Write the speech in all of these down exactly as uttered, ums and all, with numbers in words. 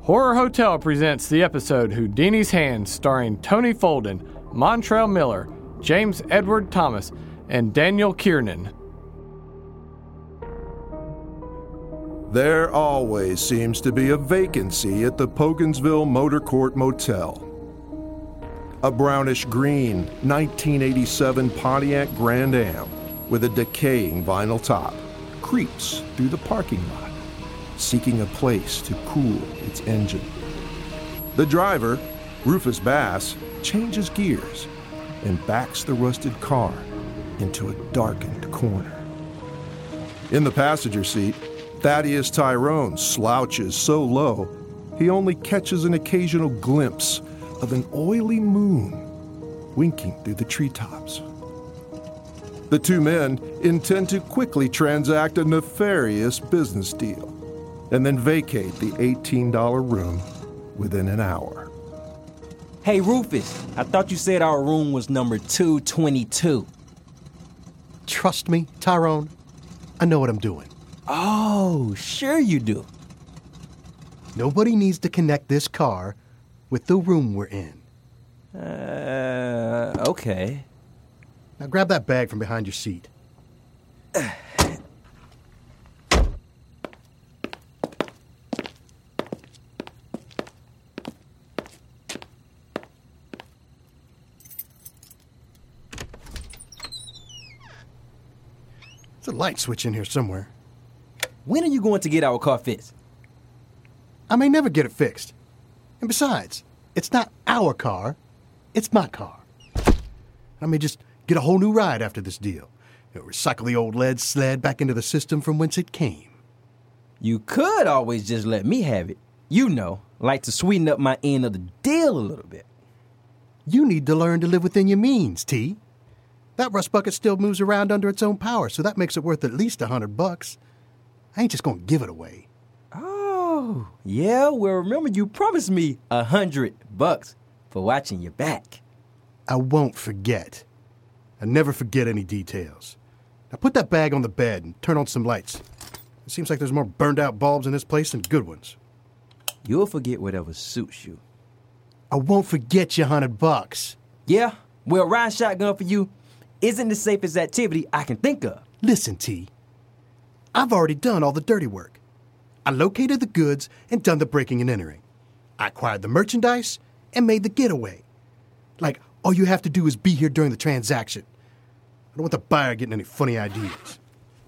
Horror Hotel presents the episode Houdini's Hand, starring Tony Folden, Montrell Miller, James Edward Thomas, and Daniel Kiernan. There always seems to be a vacancy at the Pogansville Motor Court Motel. A brownish-green nineteen eighty-seven Pontiac Grand Am with a decaying vinyl top creeps through the parking lot, seeking a place to cool its engine. The driver, Rufus Bass, changes gears and backs the rusted car into a darkened corner. In the passenger seat, Thaddeus Tyrone slouches so low he only catches an occasional glimpse of an oily moon winking through the treetops. The two men intend to quickly transact a nefarious business deal and then vacate the eighteen dollars room within an hour. Hey, Rufus, I thought you said our room was number two twenty-two. Trust me, Tyrone, I know what I'm doing. Oh, sure you do. Nobody needs to connect this car with the room we're in. Uh, okay. Now grab that bag from behind your seat. There's a light switch in here somewhere. When are you going to get our car fixed? I may never get it fixed. And besides, it's not our car, it's my car. I may just get a whole new ride after this deal. You know, recycle the old lead sled back into the system from whence it came. You could always just let me have it. You know, like to sweeten up my end of the deal a little bit. You need to learn to live within your means, T. That rust bucket still moves around under its own power, so that makes it worth at least a hundred bucks. I ain't just gonna give it away. Oh, yeah, well, remember you promised me a hundred bucks for watching your back. I won't forget. I never forget any details. Now put that bag on the bed and turn on some lights. It seems like there's more burned out bulbs in this place than good ones. You'll forget whatever suits you. I won't forget your hundred bucks. Yeah, well, riding shotgun for you isn't the safest activity I can think of. Listen, T. I've already done all the dirty work. I located the goods and done the breaking and entering. I acquired the merchandise and made the getaway. Like, all you have to do is be here during the transaction. I don't want the buyer getting any funny ideas.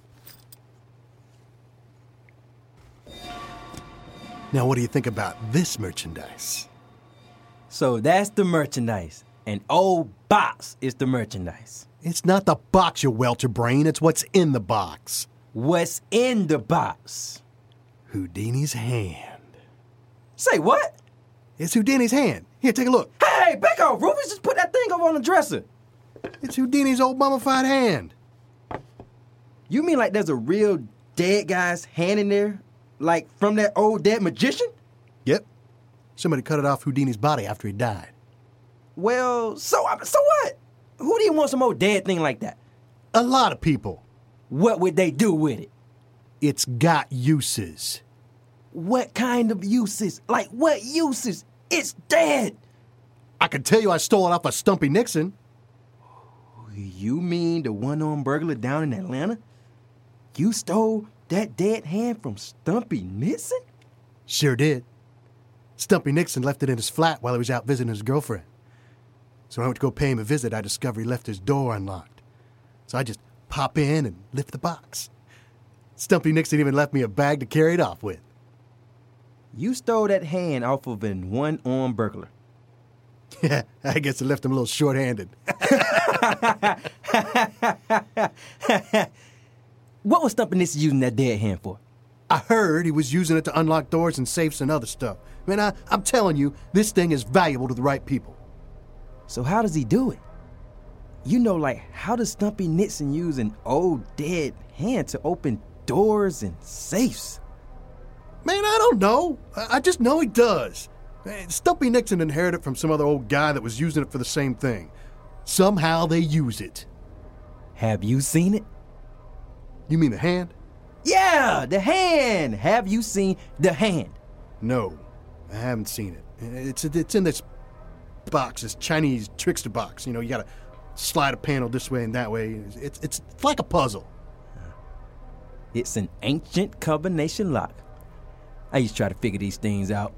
Now, what do you think about this merchandise? So that's the merchandise, and old box is the merchandise. It's not the box, you welcher brain. It's what's in the box. What's in the box? Houdini's hand. Say what? It's Houdini's hand. Here, take a look. Hey, back off, Rufus. Just put that thing over on the dresser. It's Houdini's old mummified hand. You mean like there's a real dead guy's hand in there? Like from that old dead magician? Yep. Somebody cut it off Houdini's body after he died. Well, so so what? Who do you want some old dead thing like that? A lot of people. What would they do with it? It's got uses. What kind of uses? Like what uses? It's dead. I can tell you I stole it off of Stumpy Nixon. You mean the one-armed burglar down in Atlanta? You stole that dead hand from Stumpy Nixon? Sure did. Stumpy Nixon left it in his flat while he was out visiting his girlfriend. So when I went to go pay him a visit, I discovered he left his door unlocked. So I just pop in and lift the box. Stumpy Nixon even left me a bag to carry it off with. You stole that hand off of an one-armed burglar. Yeah, I guess it left him a little short-handed. What was Stumpy Nixon using that dead hand for? I heard he was using it to unlock doors and safes and other stuff. Man, I, I'm telling you, this thing is valuable to the right people. So how does he do it? You know, like, how does Stumpy Nixon use an old dead hand to open doors and safes? Man, I don't know. I, I just know he does. Stumpy Nixon inherited it from some other old guy that was using it for the same thing. Somehow they use it. Have you seen it? You mean the hand? Yeah, the hand. Have you seen the hand? No. I haven't seen it. It's it's in this box, this Chinese trickster box. You know, you gotta slide a panel this way and that way. It's it's, it's like a puzzle. It's an ancient combination lock. I used to try to figure these things out.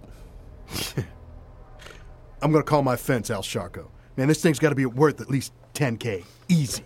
I'm gonna call my fence, Al Sharko. Man, this thing's gotta be worth at least ten K. Easy.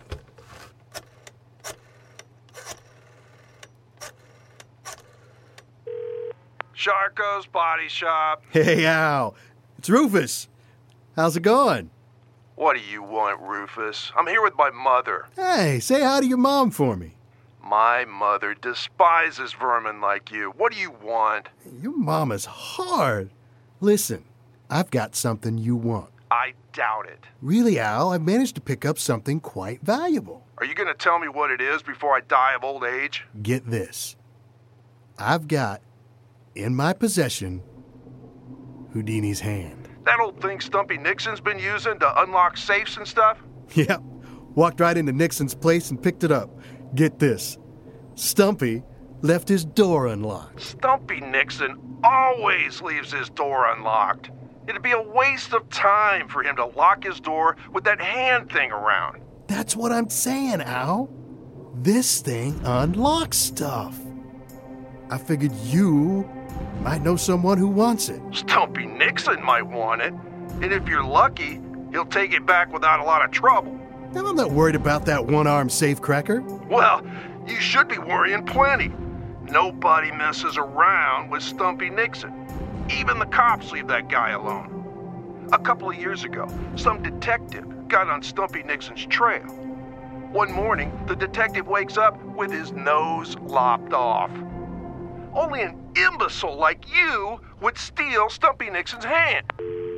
Sharko's Body Shop. Hey, Al. It's Rufus. How's it going? What do you want, Rufus? I'm here with my mother. Hey, say hi to your mom for me. My mother despises vermin like you. What do you want? Your mama's hard. Listen, I've got something you want. I doubt it. Really, Al, I've managed to pick up something quite valuable. Are you going to tell me what it is before I die of old age? Get this. I've got, in my possession, Houdini's hand. That old thing Stumpy Nixon's been using to unlock safes and stuff? Yep. Walked right into Nixon's place and picked it up. Get this. Stumpy left his door unlocked. Stumpy Nixon always leaves his door unlocked. It'd be a waste of time for him to lock his door with that hand thing around. That's what I'm saying, Al. This thing unlocks stuff. I figured you might know someone who wants it. Stumpy Nixon might want it, and if you're lucky, he'll take it back without a lot of trouble. And I'm not worried about that one-armed safecracker. Well, you should be worrying plenty. Nobody messes around with Stumpy Nixon. Even the cops leave that guy alone. A couple of years ago, some detective got on Stumpy Nixon's trail. One morning, the detective wakes up with his nose lopped off. Only an imbecile like you would steal Stumpy Nixon's hand.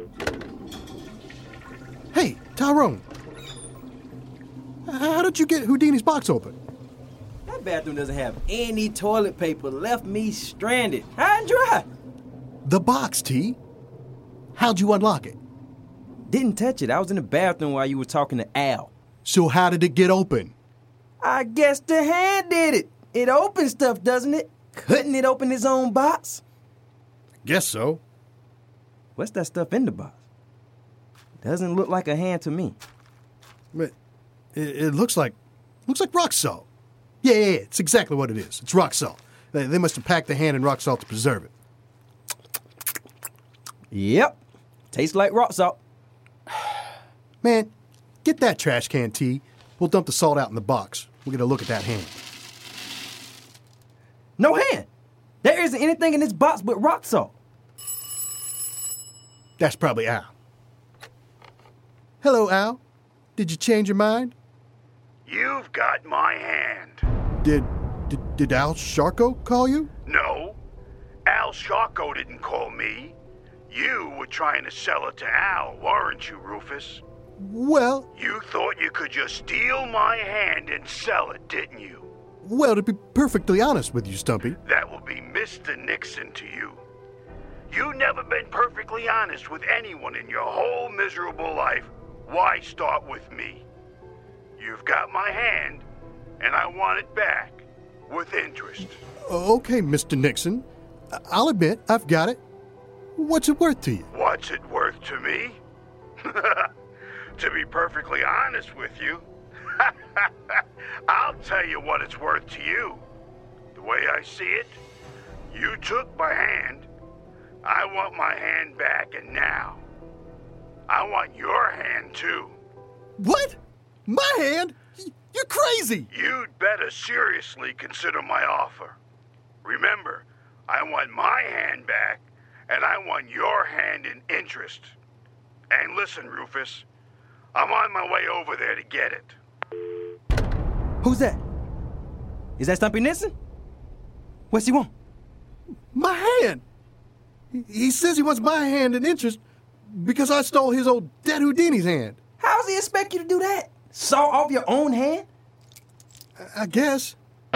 Hey, Tyrone. How did you get Houdini's box open? That bathroom doesn't have any toilet paper. Left me stranded. High and dry. The box, T. How'd you unlock it? Didn't touch it. I was in the bathroom while you were talking to Al. So how did it get open? I guess the hand did it. It opens stuff, doesn't it? Couldn't it open its own box? Guess so. What's that stuff in the box? Doesn't look like a hand to me. But it, it looks like looks like rock salt. Yeah, yeah, yeah, it's exactly what it is. It's rock salt. They, they must have packed the hand in rock salt to preserve it. Yep. Tastes like rock salt. Man, get that trash can, T. We'll dump the salt out in the box. We'll get a look at that hand. No hand. There isn't anything in this box but rock salt. That's probably Al. Hello, Al. Did you change your mind? You've got my hand. Did, did, did Al Sharko call you? No, Al Sharko didn't call me. You were trying to sell it to Al, weren't you, Rufus? Well, You thought you could just steal my hand and sell it, didn't you? well, to be perfectly honest with you, Stumpy, That will be Mister Nixon to you. You've never been perfectly honest with anyone in your whole miserable life. Why start with me? You've got my hand, and I want it back, with interest. okay, Mister Nixon. I- I'll admit, I've got it. What's it worth to you? What's it worth to me? To be perfectly honest with you, I'll tell you what it's worth to you. The way I see it, you took my hand. I want my hand back, and now I want your hand too. What? My hand? Y- You're crazy! You'd better seriously consider my offer. Remember, I want my hand back, and I want your hand in interest. And listen, Rufus, I'm on my way over there to get it. Who's that? Is that Stumpy Nixon? What's he want? My hand! He- He says he wants my hand in interest because I stole his old dead Houdini's hand. How does he expect you to do that? Saw off your own hand? I- I guess.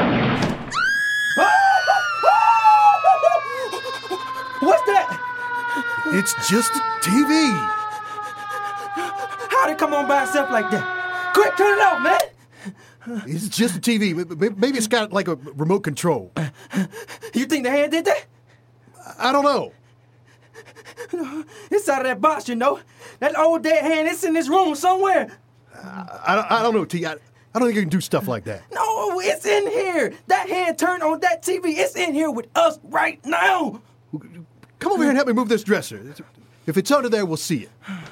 What's that? It's just a T V. How'd it come on by itself like that? Quick, turn it off, man! It's just a T V. M- m- Maybe it's got like a remote control. You think the hand did that? I don't know. Inside of that box, you know. That old dead hand, it's in this room somewhere. I, don't, I don't know, T. I, I don't think you can do stuff like that. No, it's in here. That hand turned on that T V. It's in here with us right now. Come over here and help me move this dresser. If it's under there, we'll see it.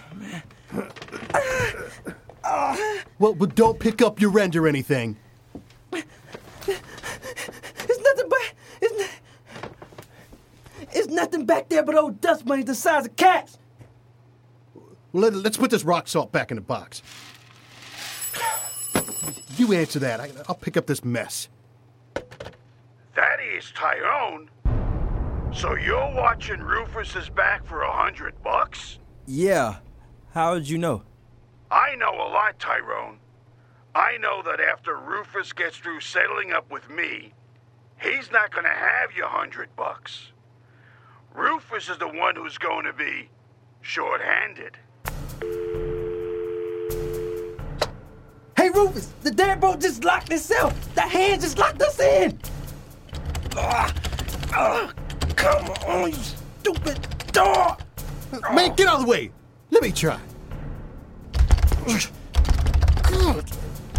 Well, but don't pick up your end or anything. It's nothing but... It's, not, it's nothing back there but old dust bunnies the size of cats. Well, let, let's put this rock salt back in the box. You answer that. I, I'll pick up this mess. That is Tyrone. So you're watching Rufus's back for a hundred bucks? Yeah. How did you know? I know a lot, Tyrone. I know that after Rufus gets through settling up with me, he's not gonna have your hundred bucks. Rufus is the one who's going to be short-handed. Hey, Rufus, the deadbolt just locked itself. The hand just locked us in. Ah, ah, come on, you stupid dog. Man, get out of the way. Let me try. God.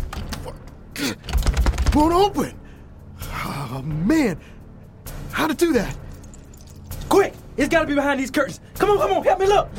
Won't open. Oh, man. How to do that? Quick, it's got to be behind these curtains. Come on, come on, help me look.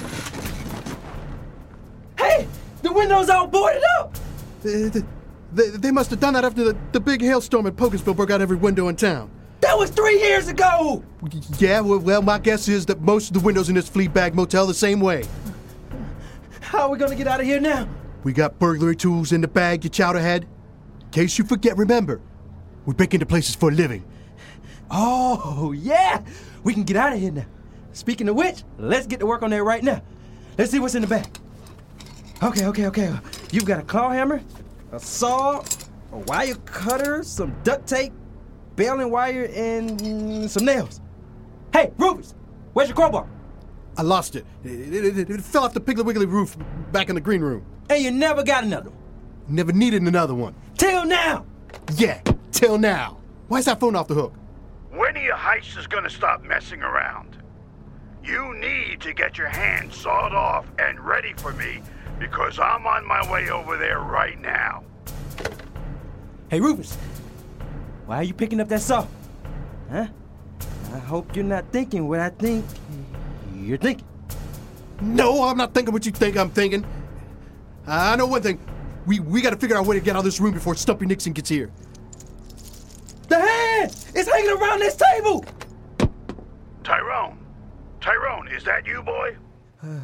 Hey, the window's all boarded up. They, they, they must have done that after the, the big hailstorm at Pokensville broke out every window in town. That was three years ago. Yeah, well, well, my guess is that most of the windows in this Fleabag motel the same way. How are we going to get out of here now? We got burglary tools in the bag you chowder had. In case you forget, remember, we break into places for a living. Oh, yeah. We can get out of here now. Speaking of which, let's get to work on that right now. Let's see what's in the bag. Okay, okay, okay. You've got a claw hammer, a saw, a wire cutter, some duct tape, baling wire, and some nails. Hey, Rufus, where's your crowbar? I lost it. It, it, it, it fell off the Piggly Wiggly roof back in the green room. And you never got another one? Never needed another one. Till now. Yeah, till now. Why is that phone off the hook? When are your heisters gonna stop messing around? You need to get your hands sawed off and ready for me, because I'm on my way over there right now. Hey, Rufus, why are you picking up that saw? Huh? I hope you're not thinking what I think you're thinking. No, I'm not thinking what you think I'm thinking. I know one thing. We we gotta figure out a way to get out of this room before Stumpy Nixon gets here. The hand! It's hanging around this table! Tyrone. Tyrone, is that you, boy? Uh,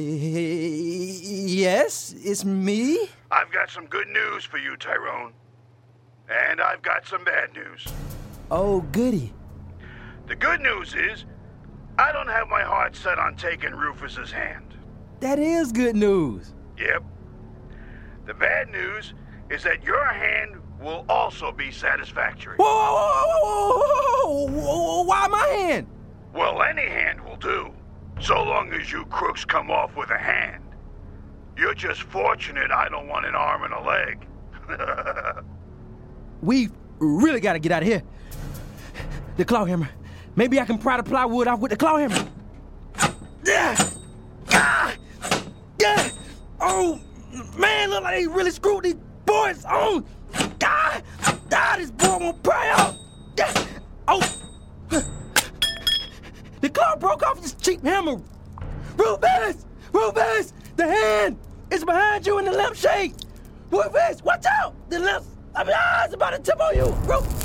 yes, it's me. I've got some good news for you, Tyrone. And I've got some bad news. Oh, goody. The good news is, I don't have my heart set on taking Rufus's hand. That is good news. Yep. The bad news is that your hand will also be satisfactory. Whoa, whoa, whoa, whoa, whoa, whoa, why my hand? Well, any hand will do, so long as you crooks come off with a hand. You're just fortunate I don't want an arm and a leg. We really gotta get out of here. The claw hammer. Maybe I can pry the plywood off with the claw hammer. Yeah. Ah. Yeah. Oh, man, look like they really screwed these boys on. Ah. Ah, this boy won't pry out. Yeah. Oh. The claw broke off this cheap hammer. Rufus! Rufus! The hand is behind you in the lampshade. Rufus, watch out! The lamp, I mean, ah, it's about to tip on you. Rufus!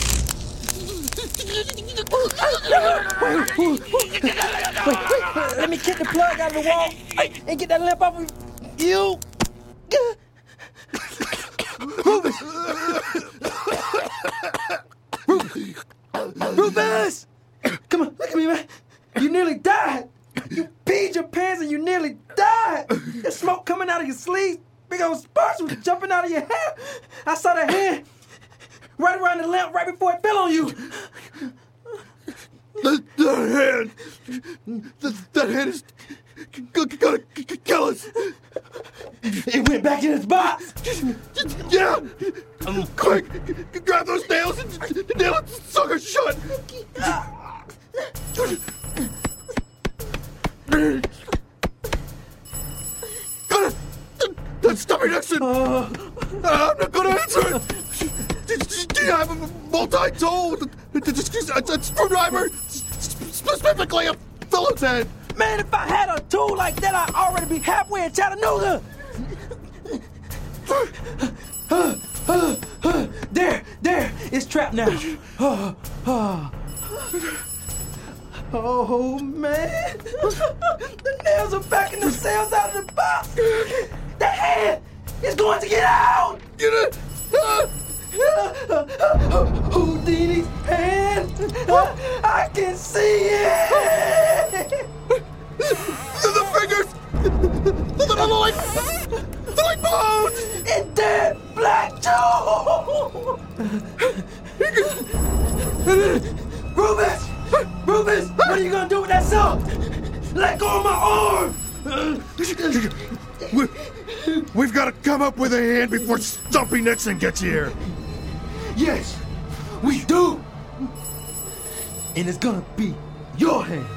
Wait, wait, wait, let me kick the plug out of the wall and get that lamp off of you. Rufus! Rufus! Come on, look at me, man. You nearly died. You peed your pants and you nearly died. There's smoke coming out of your sleeves. Big old sparks was jumping out of your hair. I saw that hand right around the lamp right before it fell on you. That, that hand, that, that hand is gonna kill us. It went back in its box. Yeah. Quick, grab those nails and nail it sucker shut. Stumpy Nixon! Uh, I'm not gonna answer it! Do you have a multi-tool, a, a screwdriver, specifically a Phillips head? Man, if I had a tool like that, I'd already be halfway in Chattanooga! There, there, it's trapped now. Oh, oh. Oh, man. The nails are backing themselves out of the box. The hand is going to get out. Get it? Uh. Houdini's hand. I can see it. The fingers. They're like, they're like bones. And dead black Joe. Rufus. Rufus, what are you gonna do with that soap? Let go of my arm! we, we've got to come up with a hand before Stumpy Nixon gets here. Yes, we do. And it's gonna be your hand.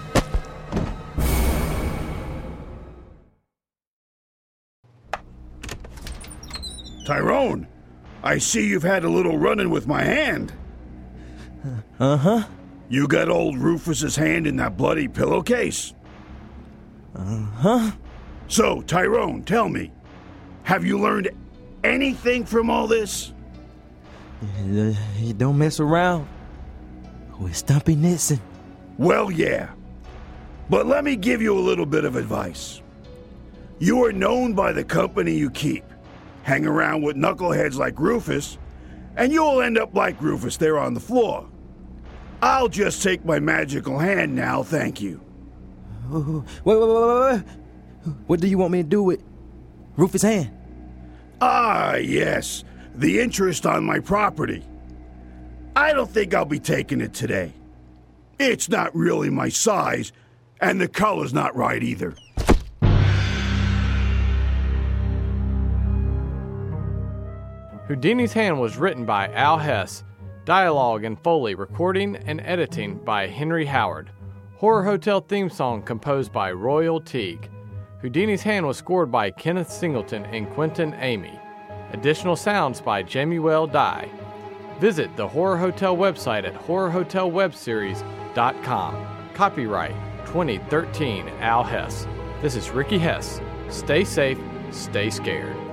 Tyrone, I see you've had a little run-in with my hand. Uh-huh. You got old Rufus's hand in that bloody pillowcase? Uh-huh. So, Tyrone, tell me, have you learned anything from all this? You don't mess around with Stumpy Nixon. Well, yeah. But let me give you a little bit of advice. You are known by the company you keep. Hang around with knuckleheads like Rufus, and you'll end up like Rufus there on the floor. I'll just take my magical hand now, thank you. Wait, wait, wait, wait, wait. What do you want me to do with Rufus' hand? Ah, yes. The interest on my property. I don't think I'll be taking it today. It's not really my size, and the color's not right either. Houdini's Hand was written by Al Hess. Dialogue and Foley recording and editing by Henry Howard. Horror Hotel theme song composed by Royal Teague. Houdini's Hand was scored by Kenneth Singleton and Quentin Amy. Additional sounds by Jamie Well Dye. Visit the Horror Hotel website at horror hotel web series dot com. Copyright twenty thirteen Al Hess. This is Ricky Hess. Stay safe, stay scared.